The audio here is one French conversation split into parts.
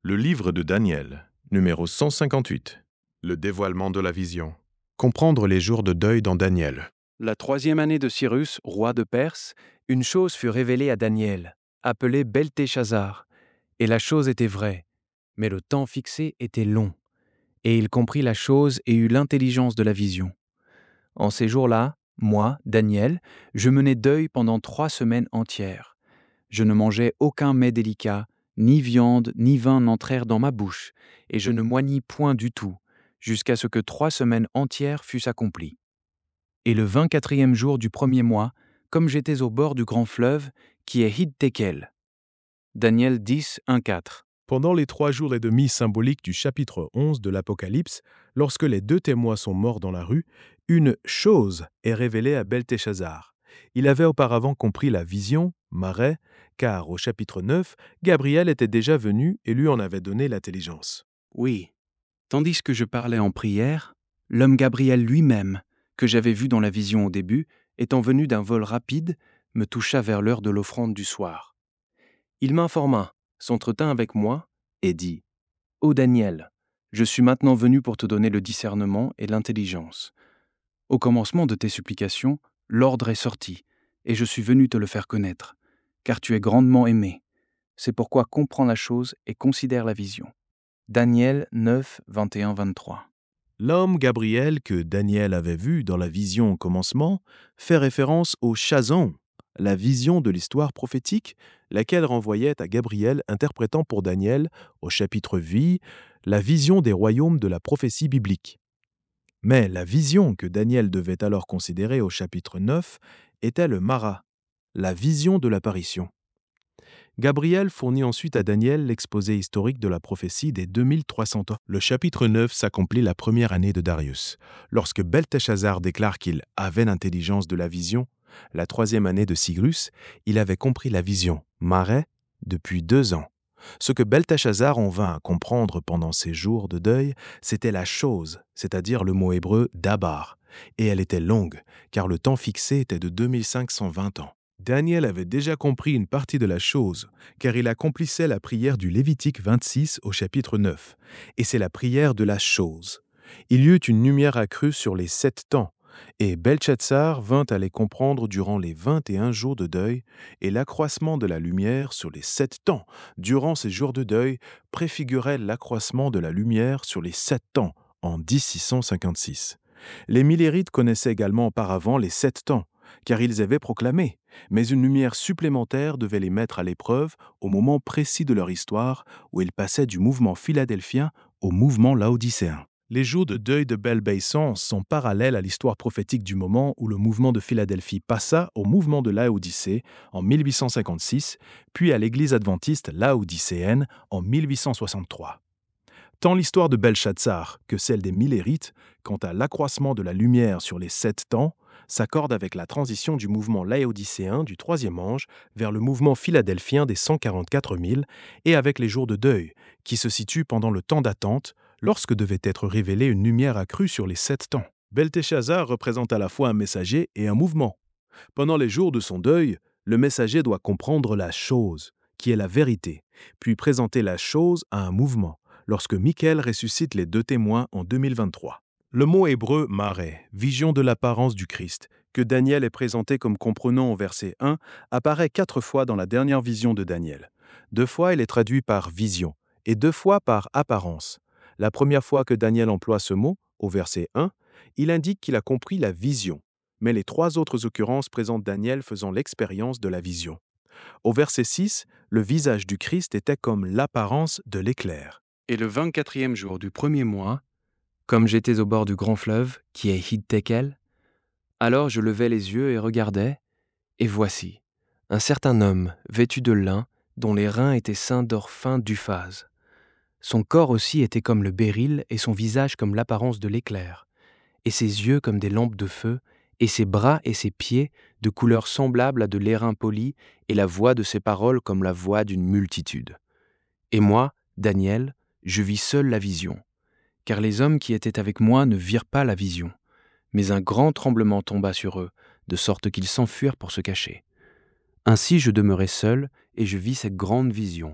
Le livre de Daniel, numéro 158. Le dévoilement de la vision. Comprendre les jours de deuil dans Daniel. La 3e année de Cyrus, roi de Perse, une chose fut révélée à Daniel, appelé Beltéchazar. Et la chose était vraie, mais le temps fixé était long. Et il comprit la chose et eut l'intelligence de la vision. En ces jours-là, moi, Daniel, je menai deuil pendant 3 semaines entières. Je ne mangeai aucun mets délicat, ni viande, ni vin n'entrèrent dans ma bouche, et je ne moignis point du tout, jusqu'à ce que 3 semaines entières fussent accomplies. Et le 24e jour du 1er mois, comme j'étais au bord du grand fleuve, qui est Hidtekel. Daniel 10, 1-4. Pendant les 3 jours et demi symboliques du chapitre 11 de l'Apocalypse, lorsque les 2 témoins sont morts dans la rue, une chose est révélée à Beltéchazar. Il avait auparavant compris la vision, Marais, car au chapitre 9, Gabriel était déjà venu et lui en avait donné l'intelligence. Oui, tandis que je parlais en prière, l'homme Gabriel lui-même, que j'avais vu dans la vision au début, étant venu d'un vol rapide, me toucha vers l'heure de l'offrande du soir. Il m'informa, s'entretint avec moi, et dit « Ô Daniel, je suis maintenant venu pour te donner le discernement et l'intelligence. Au commencement de tes supplications, l'ordre est sorti, et je suis venu te le faire connaître, car tu es grandement aimé. C'est pourquoi comprends la chose et considère la vision. » Daniel 9, 21-23. L'homme Gabriel que Daniel avait vu dans la vision au commencement fait référence au Chazon, la vision de l'histoire prophétique, laquelle renvoyait à Gabriel interprétant pour Daniel, au chapitre vie, la vision des royaumes de la prophétie biblique. Mais la vision que Daniel devait alors considérer au chapitre 9 était le Mara, la vision de l'apparition. Gabriel fournit ensuite à Daniel l'exposé historique de la prophétie des 2300 ans. Le chapitre 9 s'accomplit la première année de Darius. Lorsque Beltéchazar déclare qu'il avait l'intelligence de la vision, la 3e année de Cyrus, il avait compris la vision, Marais, depuis 2 ans. Ce que Beltéchazar en vint à comprendre pendant ces jours de deuil, c'était la chose, c'est-à-dire le mot hébreu dabar, et elle était longue, car le temps fixé était de 2520 ans. Daniel avait déjà compris une partie de la chose, car il accomplissait la prière du Lévitique 26 au chapitre 9, et c'est la prière de la chose. Il y eut une lumière accrue sur les 7 temps, et Beltshazzar vint à les comprendre durant les 21 jours de deuil, et l'accroissement de la lumière sur les 7 temps durant ces jours de deuil préfigurait l'accroissement de la lumière sur les 7 temps en 1656. Les Millérites connaissaient également auparavant les 7 temps, car ils avaient proclamé, mais une lumière supplémentaire devait les mettre à l'épreuve au moment précis de leur histoire où ils passaient du mouvement philadelphien au mouvement laodicéen. Les jours de deuil de Belbaïsan sont parallèles à l'histoire prophétique du moment où le mouvement de Philadelphie passa au mouvement de Laodicée en 1856, puis à l'Église adventiste laodicéenne en 1863. Tant l'histoire de Belchatsar que celle des Millérites, quant à l'accroissement de la lumière sur les 7 temps, s'accordent avec la transition du mouvement laodicéen du 3e ange vers le mouvement philadelphien des 144 000 et avec les jours de deuil, qui se situent pendant le temps d'attente, lorsque devait être révélée une lumière accrue sur les 7 temps. Beltéchazar représente à la fois un messager et un mouvement. Pendant les jours de son deuil, le messager doit comprendre la chose, qui est la vérité, puis présenter la chose à un mouvement, lorsque Michael ressuscite les 2 témoins en 2023. Le mot hébreu « marais », vision de l'apparence du Christ, que Daniel est présenté comme comprenant au verset 1, apparaît 4 fois dans la dernière vision de Daniel. 2 fois, il est traduit par « vision » et 2 fois par « apparence ». La première fois que Daniel emploie ce mot, au verset 1, il indique qu'il a compris la vision, mais les 3 autres occurrences présentent Daniel faisant l'expérience de la vision. Au verset 6, le visage du Christ était comme l'apparence de l'éclair. Et le 24e jour du 1er mois, comme j'étais au bord du grand fleuve, qui est Hidtekel, alors je levai les yeux et regardai, et voici, un certain homme vêtu de lin, dont les reins étaient ceints d'or fin d'Uphase. Son corps aussi était comme le béryl, et son visage comme l'apparence de l'éclair, et ses yeux comme des lampes de feu, et ses bras et ses pieds de couleur semblable à de l'airain poli, et la voix de ses paroles comme la voix d'une multitude. Et moi, Daniel, je vis seul la vision, car les hommes qui étaient avec moi ne virent pas la vision, mais un grand tremblement tomba sur eux, de sorte qu'ils s'enfuirent pour se cacher. Ainsi je demeurai seul, et je vis cette grande vision,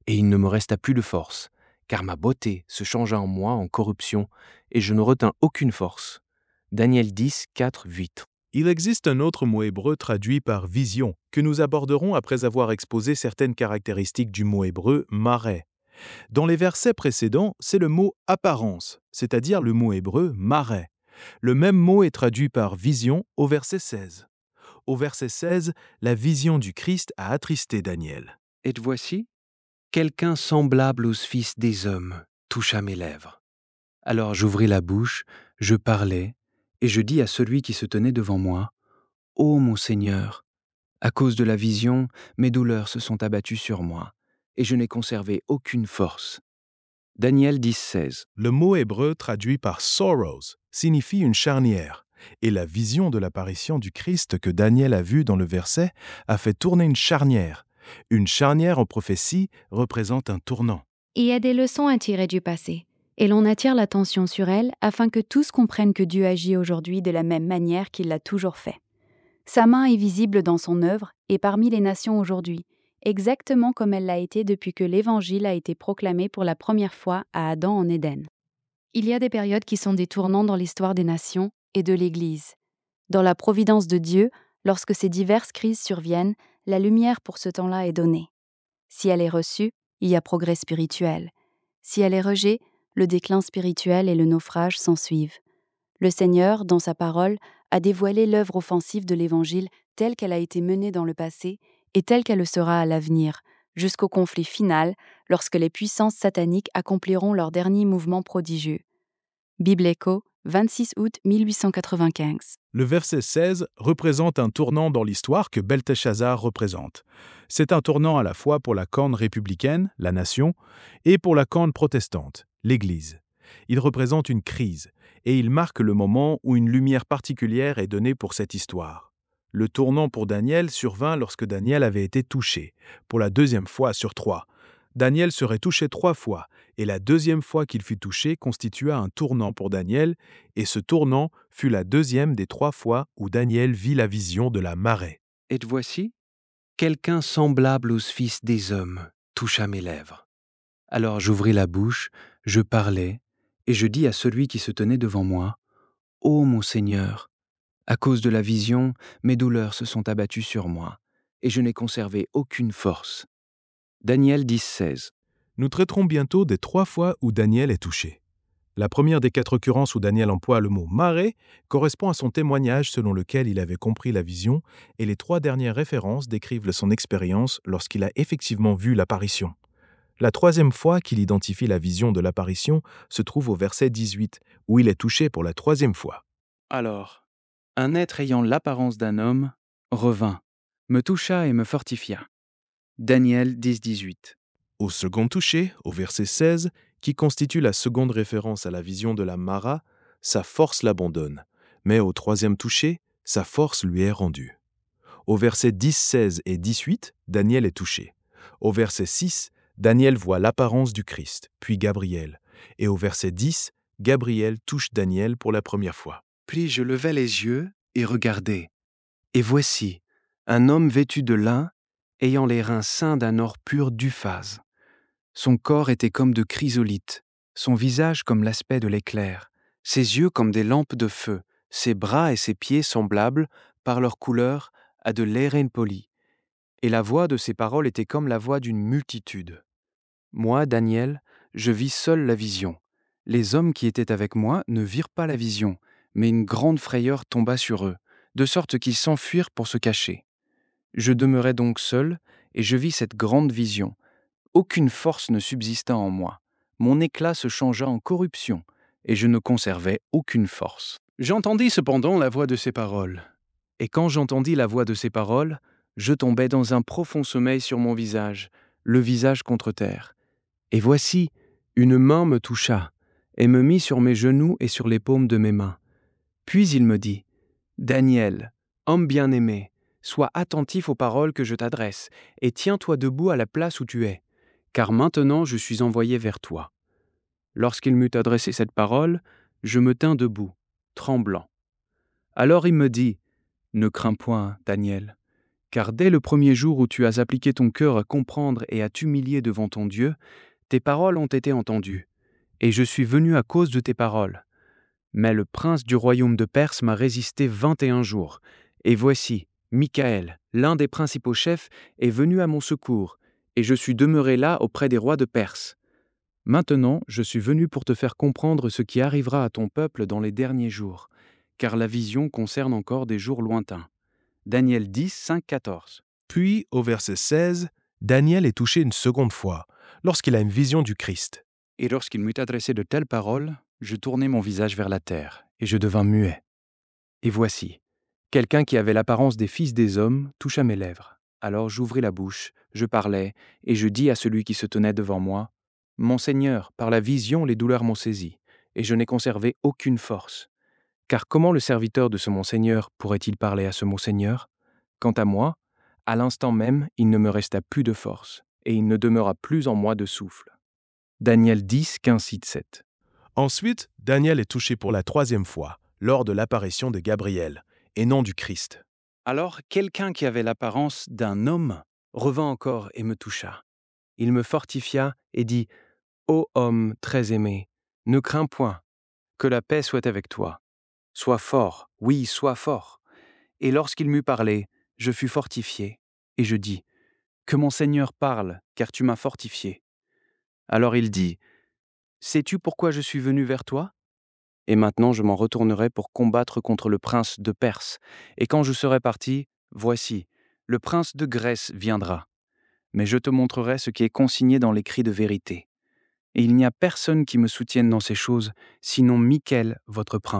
et il ne me resta plus de force, car ma beauté se changea en moi en corruption, et je ne retins aucune force. Daniel 10, 4, 8. Il existe un autre mot hébreu traduit par vision, que nous aborderons après avoir exposé certaines caractéristiques du mot hébreu maré. Dans les versets précédents, c'est le mot apparence, c'est-à-dire le mot hébreu maré. Le même mot est traduit par vision au verset 16. Au verset 16, la vision du Christ a attristé Daniel. Et voici, quelqu'un semblable aux fils des hommes toucha mes lèvres. Alors j'ouvris la bouche, je parlais, et je dis à celui qui se tenait devant moi, « Ô mon Seigneur, à cause de la vision, mes douleurs se sont abattues sur moi, et je n'ai conservé aucune force. » Daniel 10, 16. Le mot hébreu traduit par sorrows signifie une charnière, et la vision de l'apparition du Christ que Daniel a vue dans le verset a fait tourner une charnière. Une charnière en prophétie représente un tournant. Il y a des leçons à tirer du passé, et l'on attire l'attention sur elles afin que tous comprennent que Dieu agit aujourd'hui de la même manière qu'il l'a toujours fait. Sa main est visible dans son œuvre et parmi les nations aujourd'hui, exactement comme elle l'a été depuis que l'Évangile a été proclamé pour la première fois à Adam en Éden. Il y a des périodes qui sont des tournants dans l'histoire des nations et de l'Église. Dans la providence de Dieu, lorsque ces diverses crises surviennent, la lumière pour ce temps-là est donnée. Si elle est reçue, il y a progrès spirituel. Si elle est rejetée, le déclin spirituel et le naufrage s'ensuivent. Le Seigneur, dans sa parole, a dévoilé l'œuvre offensive de l'Évangile telle qu'elle a été menée dans le passé et telle qu'elle le sera à l'avenir, jusqu'au conflit final, lorsque les puissances sataniques accompliront leur dernier mouvement prodigieux. Bible Écho, 26 août 1895. Le verset 16 représente un tournant dans l'histoire que Belteshazzar représente. C'est un tournant à la fois pour la corne républicaine, la nation, et pour la corne protestante, l'Église. Il représente une crise, et il marque le moment où une lumière particulière est donnée pour cette histoire. Le tournant pour Daniel survint lorsque Daniel avait été touché, pour la deuxième fois sur 3. Daniel serait touché 3 fois, et la deuxième fois qu'il fut touché constitua un tournant pour Daniel, et ce tournant fut la deuxième des 3 fois où Daniel vit la vision de la marée. Et voici, quelqu'un semblable aux fils des hommes toucha mes lèvres. Alors j'ouvris la bouche, je parlais, et je dis à celui qui se tenait devant moi, « Ô mon Seigneur, à cause de la vision, mes douleurs se sont abattues sur moi, et je n'ai conservé aucune force. » Daniel 10, 16. Nous traiterons bientôt des 3 fois où Daniel est touché. La première des 4 occurrences où Daniel emploie le mot « marée » correspond à son témoignage selon lequel il avait compris la vision, et les 3 dernières références décrivent son expérience lorsqu'il a effectivement vu l'apparition. La troisième fois qu'il identifie la vision de l'apparition se trouve au verset 18, où il est touché pour la 3e fois. Alors, un être ayant l'apparence d'un homme revint, me toucha et me fortifia. Daniel 10, 18. Au second touché, au verset 16, qui constitue la seconde référence à la vision de la Mara, sa force l'abandonne, mais au troisième touché, sa force lui est rendue. Au verset 10, 16 et 18, Daniel est touché. Au verset 6, Daniel voit l'apparence du Christ, puis Gabriel. Et au verset 10, Gabriel touche Daniel pour la première fois. Puis je levai les yeux et regardai. Et voici, un homme vêtu de lin, ayant les reins ceints d'un or pur d'Uphase. Son corps était comme de chrysolite, son visage comme l'aspect de l'éclair, ses yeux comme des lampes de feu, ses bras et ses pieds semblables, par leur couleur, à de l'airain poli. Et la voix de ses paroles était comme la voix d'une multitude. Moi, Daniel, je vis seul la vision. Les hommes qui étaient avec moi ne virent pas la vision, mais une grande frayeur tomba sur eux, de sorte qu'ils s'enfuirent pour se cacher. Je demeurai donc seul, et je vis cette grande vision. Aucune force ne subsista en moi. Mon éclat se changea en corruption, et je ne conservais aucune force. J'entendis cependant la voix de ces paroles. Et quand j'entendis la voix de ces paroles, je tombai dans un profond sommeil sur mon visage, le visage contre terre. Et voici, une main me toucha, et me mit sur mes genoux et sur les paumes de mes mains. Puis il me dit, « Daniel, homme bien-aimé, sois attentif aux paroles que je t'adresse, et tiens-toi debout à la place où tu es, car maintenant je suis envoyé vers toi. » Lorsqu'il m'eut adressé cette parole, je me tins debout, tremblant. Alors il me dit, « Ne crains point, Daniel, Car dès le premier jour où tu as appliqué ton cœur à comprendre et à t'humilier devant ton Dieu, tes paroles ont été entendues, et je suis venu à cause de tes paroles. Mais le prince du royaume de Perse m'a résisté 21 jours, et voici, Michaël, l'un des principaux chefs, est venu à mon secours, et je suis demeuré là auprès des rois de Perse. Maintenant, je suis venu pour te faire comprendre ce qui arrivera à ton peuple dans les derniers jours, car la vision concerne encore des jours lointains. Daniel 10, 5, 14. Puis, au verset 16, Daniel est touché une seconde fois, lorsqu'il a une vision du Christ. Et lorsqu'il m'eut adressé de telles paroles, je tournai mon visage vers la terre, et je devins muet. Et voici, quelqu'un qui avait l'apparence des fils des hommes toucha mes lèvres. Alors j'ouvris la bouche, je parlais, et je dis à celui qui se tenait devant moi, « Mon Seigneur, par la vision les douleurs m'ont saisi, et je n'ai conservé aucune force. Car comment le serviteur de ce mon Seigneur pourrait-il parler à ce mon Seigneur? Quant à moi, à l'instant même, il ne me resta plus de force, et il ne demeura plus en moi de souffle. » Daniel 10, 15, 7. Ensuite, Daniel est touché pour la troisième fois, lors de l'apparition de Gabriel, et non du Christ. Alors quelqu'un qui avait l'apparence d'un homme revint encore et me toucha. Il me fortifia et dit, « Ô homme très aimé, ne crains point, que la paix soit avec toi. Sois fort, oui, sois fort. » Et lorsqu'il m'eut parlé, je fus fortifié, et je dis, « Que mon Seigneur parle, car tu m'as fortifié. » Alors il dit, « Sais-tu pourquoi je suis venu vers toi? Et maintenant je m'en retournerai pour combattre contre le prince de Perse. Et quand je serai parti, voici, le prince de Grèce viendra. Mais je te montrerai ce qui est consigné dans l'écrit de vérité. Et il n'y a personne qui me soutienne dans ces choses, sinon Michaël, votre prince. »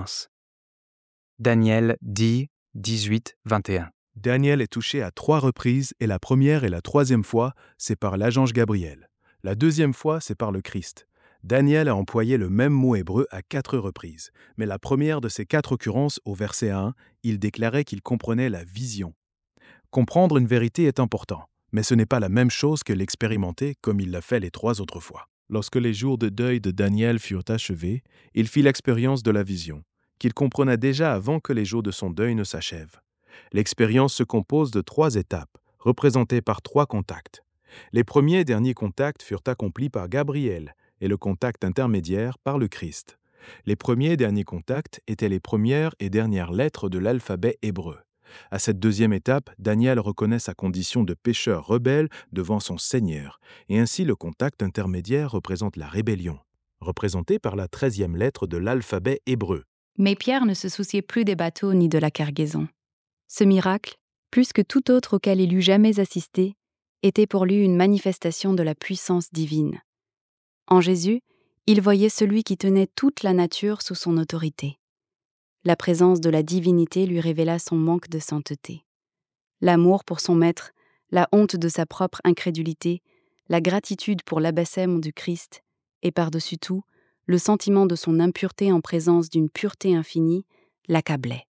Daniel 10, 18, 21. Daniel est touché à 3 reprises, et la première et la troisième fois, c'est par l'ange Gabriel. La deuxième fois, c'est par le Christ. Daniel a employé le même mot hébreu à 4 reprises, mais la première de ces 4 occurrences, au verset 1, il déclarait qu'il comprenait la vision. Comprendre une vérité est important, mais ce n'est pas la même chose que l'expérimenter comme il l'a fait les 3 autres fois. Lorsque les jours de deuil de Daniel furent achevés, il fit l'expérience de la vision, qu'il comprenait déjà avant que les jours de son deuil ne s'achèvent. L'expérience se compose de 3 étapes, représentées par 3 contacts. Les premiers et derniers contacts furent accomplis par Gabriel et le contact intermédiaire par le Christ. Les premiers et derniers contacts étaient les premières et dernières lettres de l'alphabet hébreu. À cette deuxième étape, Daniel reconnaît sa condition de pécheur rebelle devant son Seigneur, et ainsi le contact intermédiaire représente la rébellion, représentée par la 13e lettre de l'alphabet hébreu. Mais Pierre ne se souciait plus des bateaux ni de la cargaison. Ce miracle, plus que tout autre auquel il eût jamais assisté, était pour lui une manifestation de la puissance divine. En Jésus, il voyait celui qui tenait toute la nature sous son autorité. La présence de la divinité lui révéla son manque de sainteté. L'amour pour son maître, la honte de sa propre incrédulité, la gratitude pour l'abaissement du Christ, et par-dessus tout, le sentiment de son impureté en présence d'une pureté infinie, l'accablaient.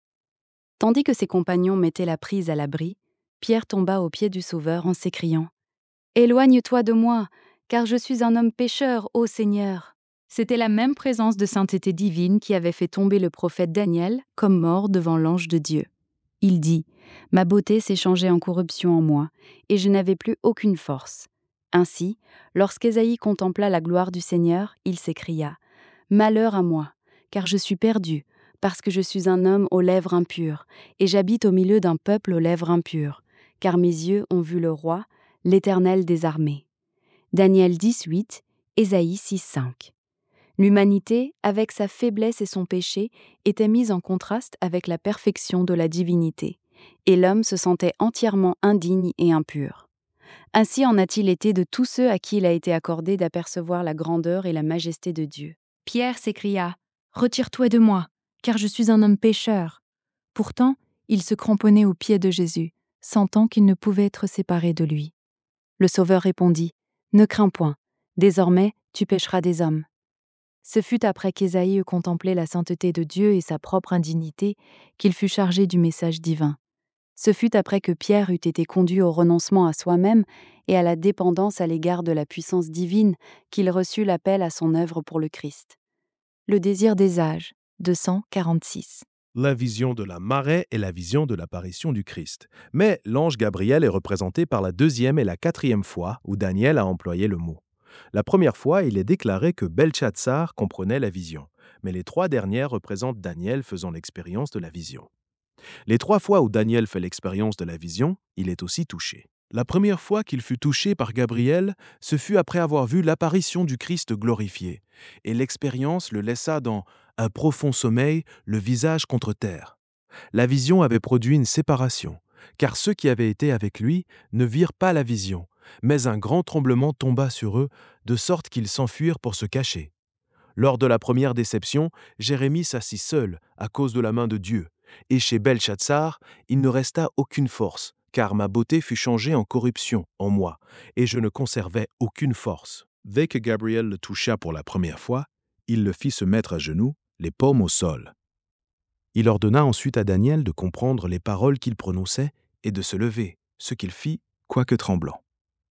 Tandis que ses compagnons mettaient la prise à l'abri, Pierre tomba aux pieds du Sauveur en s'écriant « Éloigne-toi de moi, car je suis un homme pécheur, ô Seigneur !» C'était la même présence de sainteté divine qui avait fait tomber le prophète Daniel comme mort devant l'ange de Dieu. Il dit « Ma beauté s'est changée en corruption en moi, et je n'avais plus aucune force. » Ainsi, lorsqu'Ésaïe contempla la gloire du Seigneur, il s'écria « Malheur à moi, car je suis perdu, parce que je suis un homme aux lèvres impures, et j'habite au milieu d'un peuple aux lèvres impures, car mes yeux ont vu le roi, l'Éternel des armées. » Daniel 10:8, Ésaïe 6:5. L'humanité, avec sa faiblesse et son péché, était mise en contraste avec la perfection de la divinité, et l'homme se sentait entièrement indigne et impur. Ainsi en a-t-il été de tous ceux à qui il a été accordé d'apercevoir la grandeur et la majesté de Dieu. Pierre s'écria « Retire-toi de moi, car je suis un homme pécheur. » Pourtant, il se cramponnait aux pieds de Jésus, sentant qu'il ne pouvait être séparé de lui. Le Sauveur répondit « Ne crains point, désormais tu pécheras des hommes. » Ce fut après qu'Ésaïe eut contemplé la sainteté de Dieu et sa propre indignité qu'il fut chargé du message divin. Ce fut après que Pierre eut été conduit au renoncement à soi-même et à la dépendance à l'égard de la puissance divine qu'il reçut l'appel à son œuvre pour le Christ. Le désir des âges, 246. la vision de la marée et la vision de l'apparition du Christ. Mais l'ange Gabriel est représenté par la deuxième et la quatrième fois où Daniel a employé le mot. La première fois, il est déclaré que Belchatsar comprenait la vision, mais les 3 dernières représentent Daniel faisant l'expérience de la vision. Les 3 fois où Daniel fait l'expérience de la vision, il est aussi touché. La première fois qu'il fut touché par Gabriel, ce fut après avoir vu l'apparition du Christ glorifié, et l'expérience le laissa dans un profond sommeil, le visage contre terre. La vision avait produit une séparation, car ceux qui avaient été avec lui ne virent pas la vision, mais un grand tremblement tomba sur eux, de sorte qu'ils s'enfuirent pour se cacher. Lors de la première déception, Jérémie s'assit seul à cause de la main de Dieu, et chez Belchatsar, il ne resta aucune force, car ma beauté fut changée en corruption en moi, et je ne conservais aucune force. Dès que Gabriel le toucha pour la première fois, il le fit se mettre à genoux, les paumes au sol. Il ordonna ensuite à Daniel de comprendre les paroles qu'il prononçait et de se lever, ce qu'il fit, quoique tremblant.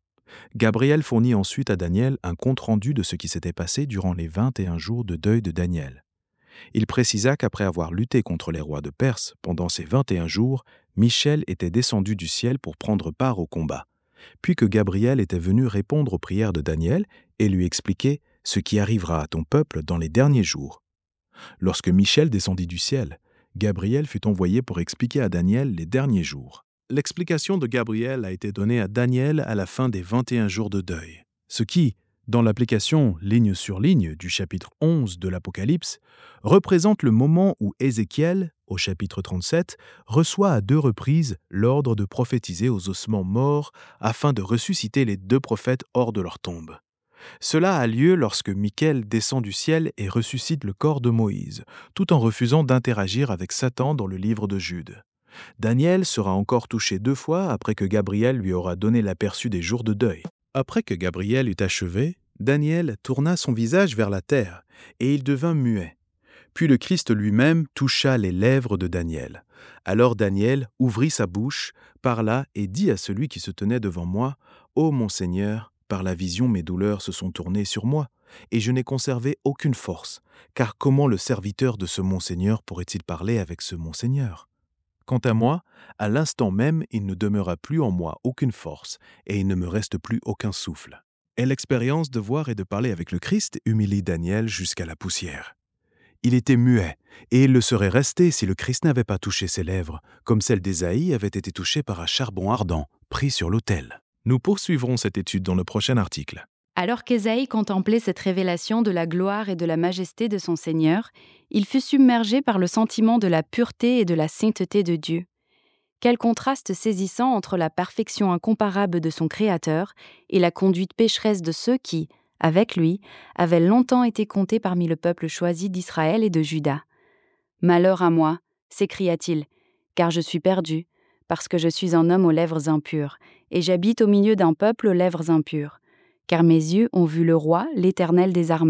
Gabriel fournit ensuite à Daniel un compte-rendu de ce qui s'était passé durant les 21 jours de deuil de Daniel. Il précisa qu'après avoir lutté contre les rois de Perse pendant ces 21 jours, Michel était descendu du ciel pour prendre part au combat, puis que Gabriel était venu répondre aux prières de Daniel et lui expliquer ce qui arrivera à ton peuple dans les derniers jours. Lorsque Michel descendit du ciel, Gabriel fut envoyé pour expliquer à Daniel les derniers jours. L'explication de Gabriel a été donnée à Daniel à la fin des 21 jours de deuil, ce qui, dans l'application ligne sur ligne du chapitre 11 de l'Apocalypse, représente le moment où Ézéchiel, au chapitre 37, reçoit à 2 reprises l'ordre de prophétiser aux ossements morts afin de ressusciter les 2 prophètes hors de leur tombe. Cela a lieu lorsque Michael descend du ciel et ressuscite le corps de Moïse, tout en refusant d'interagir avec Satan dans le livre de Jude. Daniel sera encore touché 2 fois après que Gabriel lui aura donné l'aperçu des jours de deuil. Après que Gabriel eut achevé, Daniel tourna son visage vers la terre, et il devint muet. Puis le Christ lui-même toucha les lèvres de Daniel. Alors Daniel ouvrit sa bouche, parla et dit à celui qui se tenait devant moi, « Ô mon Seigneur, par la vision mes douleurs se sont tournées sur moi, et je n'ai conservé aucune force, car comment le serviteur de ce mon Seigneur pourrait-il parler avec ce mon Seigneur ? Quant à moi, à l'instant même, il ne demeura plus en moi aucune force, et il ne me reste plus aucun souffle. » Et l'expérience de voir et de parler avec le Christ humilie Daniel jusqu'à la poussière. Il était muet, et il le serait resté si le Christ n'avait pas touché ses lèvres, comme celles d'Ésaïe avaient été touchées par un charbon ardent, pris sur l'autel. Nous poursuivrons cette étude dans le prochain article. Alors qu'Ésaïe contemplait cette révélation de la gloire et de la majesté de son Seigneur, il fut submergé par le sentiment de la pureté et de la sainteté de Dieu. Quel contraste saisissant entre la perfection incomparable de son Créateur et la conduite pécheresse de ceux qui, avec lui, avaient longtemps été comptés parmi le peuple choisi d'Israël et de Juda. « Malheur à moi, s'écria-t-il, car je suis perdu, parce que je suis un homme aux lèvres impures, et j'habite au milieu d'un peuple aux lèvres impures. Car mes yeux ont vu le roi, l'Éternel des armées. »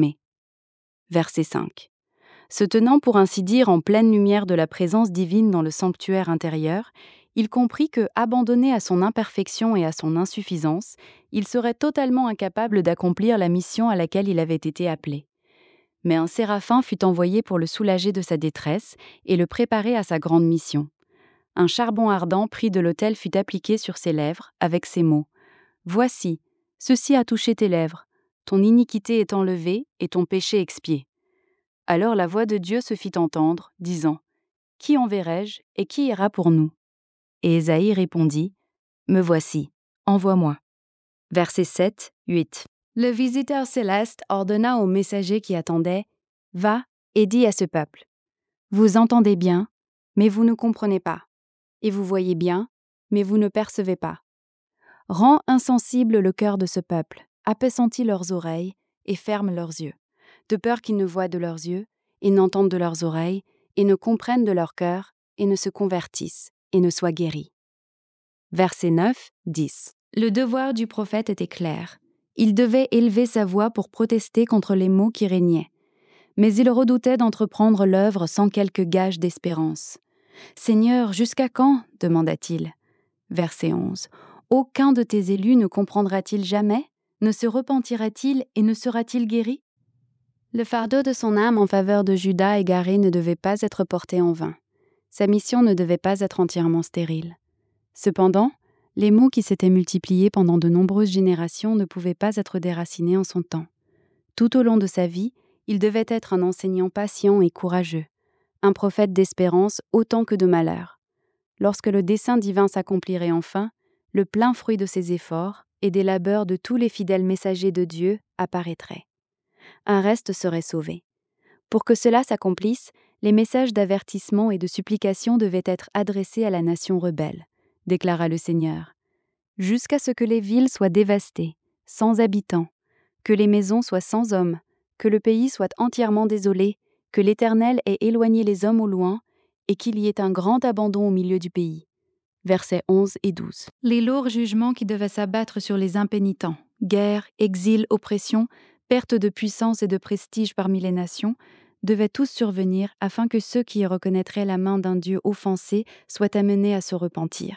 Verset 5. Se tenant pour ainsi dire en pleine lumière de la présence divine dans le sanctuaire intérieur, il comprit que, abandonné à son imperfection et à son insuffisance, il serait totalement incapable d'accomplir la mission à laquelle il avait été appelé. Mais un séraphin fut envoyé pour le soulager de sa détresse et le préparer à sa grande mission. Un charbon ardent pris de l'autel fut appliqué sur ses lèvres avec ces mots : « Voici, ceci a touché tes lèvres, ton iniquité est enlevée et ton péché expié. » Alors la voix de Dieu se fit entendre, disant : « Qui enverrai-je et qui ira pour nous ?» Et Ésaïe répondit : « Me voici, envoie-moi. » Versets 7, 8. Le visiteur céleste ordonna au messager qui attendait : « Va et dis à ce peuple : vous entendez bien, mais vous ne comprenez pas, et vous voyez bien, mais vous ne percevez pas. Rends insensible le cœur de ce peuple, appesantis leurs oreilles et ferme leurs yeux, de peur qu'ils ne voient de leurs yeux, et n'entendent de leurs oreilles, et ne comprennent de leur cœur, et ne se convertissent, et ne soient guéris. » Versets 9, 10. Le devoir du prophète était clair. Il devait élever sa voix pour protester contre les maux qui régnaient. Mais il redoutait d'entreprendre l'œuvre sans quelque gage d'espérance. « Seigneur, jusqu'à quand ?» demanda-t-il. Verset 11. « Aucun de tes élus ne comprendra-t-il jamais ? Ne se repentira-t-il et ne sera-t-il guéri ?» Le fardeau de son âme en faveur de Juda égaré ne devait pas être porté en vain. Sa mission ne devait pas être entièrement stérile. Cependant, les maux qui s'étaient multipliés pendant de nombreuses générations ne pouvaient pas être déracinés en son temps. Tout au long de sa vie, il devait être un enseignant patient et courageux, un prophète d'espérance autant que de malheur. Lorsque le dessein divin s'accomplirait enfin, le plein fruit de ses efforts et des labeurs de tous les fidèles messagers de Dieu apparaîtrait. Un reste serait sauvé. Pour que cela s'accomplisse, les messages d'avertissement et de supplication devaient être adressés à la nation rebelle, déclara le Seigneur, jusqu'à ce que les villes soient dévastées, sans habitants, que les maisons soient sans hommes, que le pays soit entièrement désolé, que l'Éternel ait éloigné les hommes au loin, et qu'il y ait un grand abandon au milieu du pays. Versets 11 et 12. Les lourds jugements qui devaient s'abattre sur les impénitents, guerre, exil, oppression, perte de puissance et de prestige parmi les nations, devaient tous survenir afin que ceux qui y reconnaîtraient la main d'un Dieu offensé soient amenés à se repentir.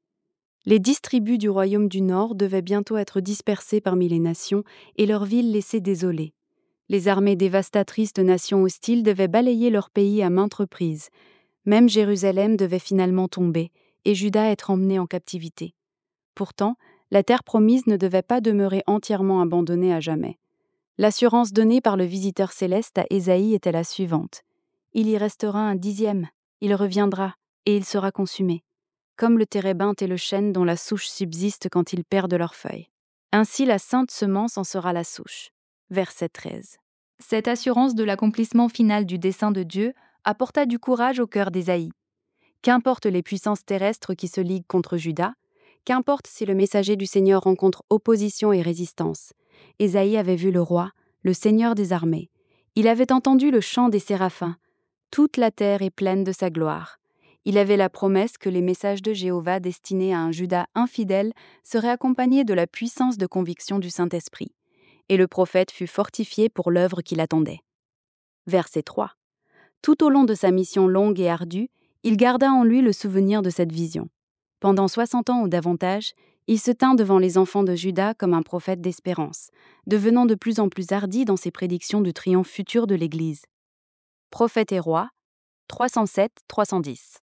Les 10 tribus du royaume du Nord devaient bientôt être dispersées parmi les nations et leurs villes laissées désolées. Les armées dévastatrices de nations hostiles devaient balayer leur pays à maintes reprises. Même Jérusalem devait finalement tomber et Juda être emmené en captivité. Pourtant, la terre promise ne devait pas demeurer entièrement abandonnée à jamais. L'assurance donnée par le visiteur céleste à Ésaïe était la suivante. Il y restera un 10e, il reviendra, et il sera consumé, comme le térébinthe et le chêne dont la souche subsiste quand ils perdent leurs feuilles. Ainsi la sainte semence en sera la souche. Verset 13. Cette assurance de l'accomplissement final du dessein de Dieu apporta du courage au cœur d'Ésaïe. Qu'importe les puissances terrestres qui se liguent contre Juda, qu'importe si le messager du Seigneur rencontre opposition et résistance. Ésaïe avait vu le roi, le Seigneur des armées. Il avait entendu le chant des séraphins. Toute la terre est pleine de sa gloire. Il avait la promesse que les messages de Jéhovah destinés à un Juda infidèle seraient accompagnés de la puissance de conviction du Saint-Esprit. Et le prophète fut fortifié pour l'œuvre qui l'attendait. Verset 3. Tout au long de sa mission longue et ardue, il garda en lui le souvenir de cette vision. Pendant 60 ans ou davantage, il se tint devant les enfants de Juda comme un prophète d'espérance, devenant de plus en plus hardi dans ses prédictions du triomphe futur de l'Église. Prophète et roi, 307-310.